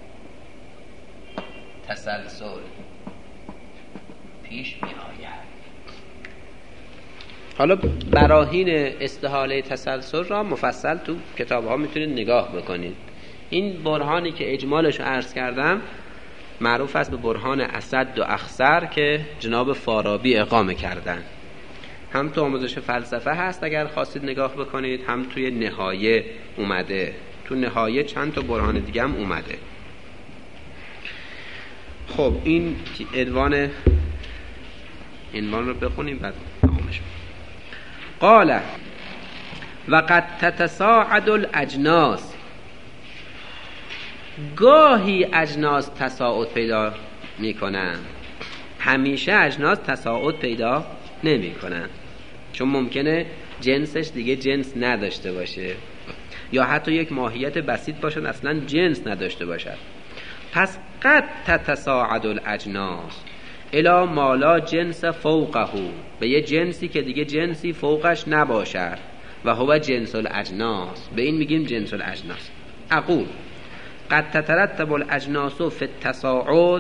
A: تسلسل پیش می آید. حالا براهین استحاله تسلسل را مفصل تو کتاب ها میتونید نگاه بکنید. این برهانی که اجمالش رو عرض کردم معروف است به برهان اسد و اخسر که جناب فارابی اقامه کردن. هم تو آموزش فلسفه هست اگر خواستید نگاه بکنید، هم توی نهایه اومده، تو نهایه چند تا برهان دیگه هم اومده. خب این عنوان عنوان رو بخونیم بعد تمامش. قال وقد تتصاعد الاجناس، گاهی اجناس تصاعد پیدا میکنن، همیشه اجناس تصاعد پیدا نمی کنن، چون ممکنه جنسش دیگه جنس نداشته باشه یا حتی یک ماهیت بسیط باشد اصلا جنس نداشته باشد. پس قد تتصاعد الاجناس الی ما لا جنس فوقه، به یه جنسی که دیگه جنسی فوقش نباشد، و هو جنس الاجناس، به این میگیم جنس الاجناس. اقول قد تترتب الاجناس فی التصاعد،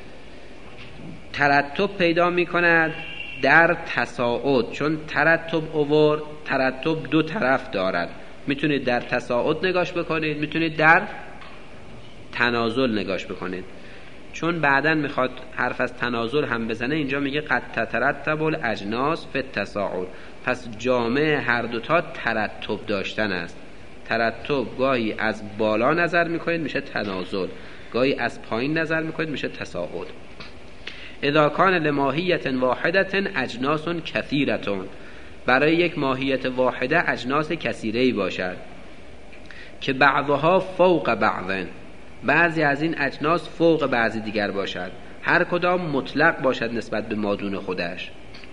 A: ترتب پیدا میکند در تصاعد، چون ترتب اوورد، ترتب دو طرف دارد، میتونید در تصاعد نگاش بکنید، میتونید در تنازل نگاش بکنید. چون بعداً میخواد حرف از تنازل هم بزنه، اینجا میگه قد تترتب الاجناس فی التصاعد، پس جامع هر دوتا ترتب داشتن است. ترتب گاهی از بالا نظر میکنید میشه تنازل، گاهی از پایین نظر میکنید میشه تصاعد. اذا کان لماهیت واحدت اجناس کثیرتون، برای یک ماهیت واحده اجناس کثیره‌ای باشد که بعضها فوق بعضن، بعضی از این اجناس فوق بعضی دیگر باشد، هر کدام مطلق باشد نسبت به مادون خودش.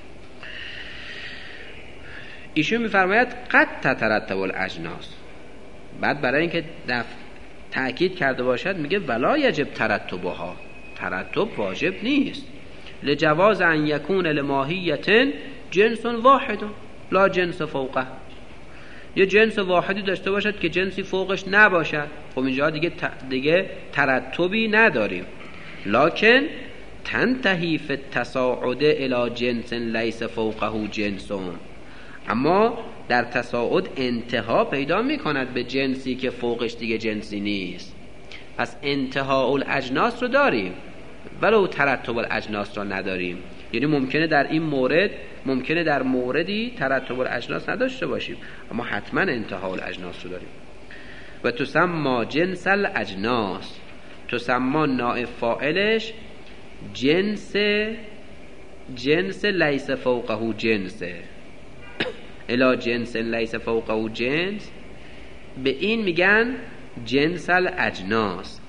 A: ایشون میفرماید قد تترتب الاجناس، بعد برای اینکه تأکید کرده باشد میگه ولا یجب ترتبها، ترتب واجب نیست، لجواز ان یکون لماهیت جنس واحد لا جنس فوقه، یه جنس واحدی داشته باشد که جنسی فوقش نباشد، خب اینجا دیگه دیگه ترتبی نداریم. لکن تنتهی فی التصاعد الی جنس لیس فوقه جنس، اما در تصاعد انتها پیدا میکند به جنسی که فوقش دیگه جنسی نیست. پس انتها الاجناس رو داریم ولو ترتب الاجناس رو نداریم. یعنی ممکنه در این مورد ممکنه در موردی ترتب الاجناس نداشته باشیم اما حتما انتها الاجناس رو داریم. و تسمى جنس الاجناس، تسمى نائب فاعلش جنس جنس لیس فوقه جنسه، الا جنس لیس فوقه جنس، به این میگن جنس الاجناس.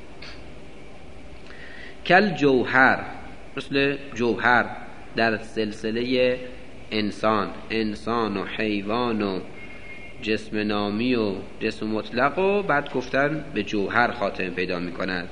A: کل جوهر، مثل جوهر در سلسله انسان، انسان و حیوان و جسم نامی و جسم مطلق و بعد گفتن به جوهر خاتمه پیدا میکند.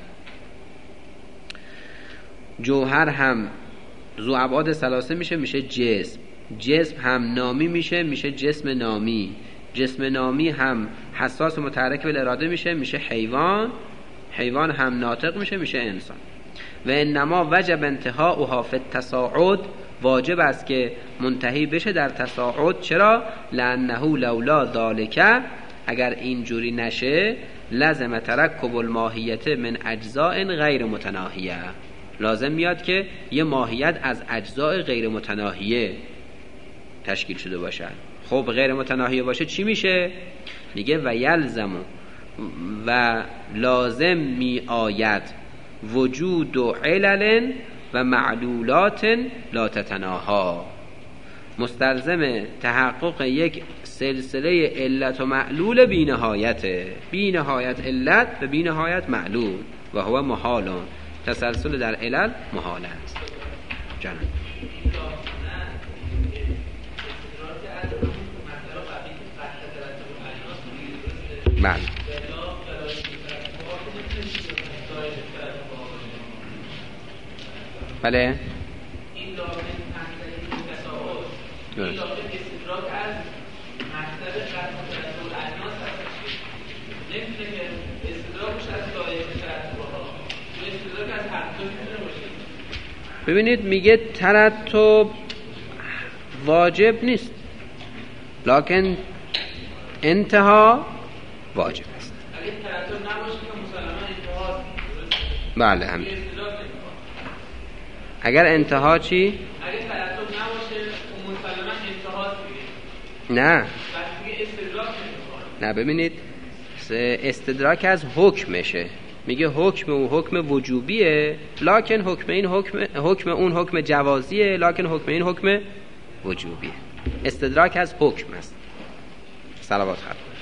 A: جوهر هم ذو ابعاد ثلاثه میشه، میشه جسم، جسم هم نامی میشه، میشه جسم نامی، جسم نامی هم حساس و متحرک بالاراده میشه، میشه حیوان، حیوان هم ناطق میشه، میشه انسان. و انما وجب انتهاؤها فی التصاعد، واجب است که منتهی بشه در تصاعد. چرا؟ لانه لولا ذالک، اگر اینجوری نشه لازم ترکب الماهیت من اجزاء غیر متناهیه، لازم میاد که یه ماهیت از اجزاء غیر متناهیه تشکیل شده باشد. خب غیر متناهیه باشه چی میشه؟ میگه و یلزم و لازم می آید وجود و علل و معلولات لا تتناها، مستلزم تحقق یک سلسله علت و معلول بی نهایت، بی نهایت علت و بی نهایت معلول، و هو محال، تسلسل در علل محال است. جانم بله بله
D: این لازم تنظیم تصاعد، این لازم استدراک از مطلب شرط مترتب الاجناس هستش، نمیتونه که استدراکش از لایق ترتب ها، استدراک از هر دو میتونه باشه.
A: ببینید میگه ترتب واجب نیست لکن انتها واجب است.
D: اگه ترتب نباشه که مسلما انتها
A: بله همین. اگر انتها چی؟
D: اگه ترتب نباشه مسلما انتها دیگه.
A: نه.
D: بس دیگه استدراک نمی‌کنه.
A: نه ببینید استدراک از حکمشه. میگه حکم او حکم وجوبیه لکن حکم این حکم حکم اون حکم جوازیه لکن حکم این حکم وجوبیه. استدراک از حکم است. صلوات خیر.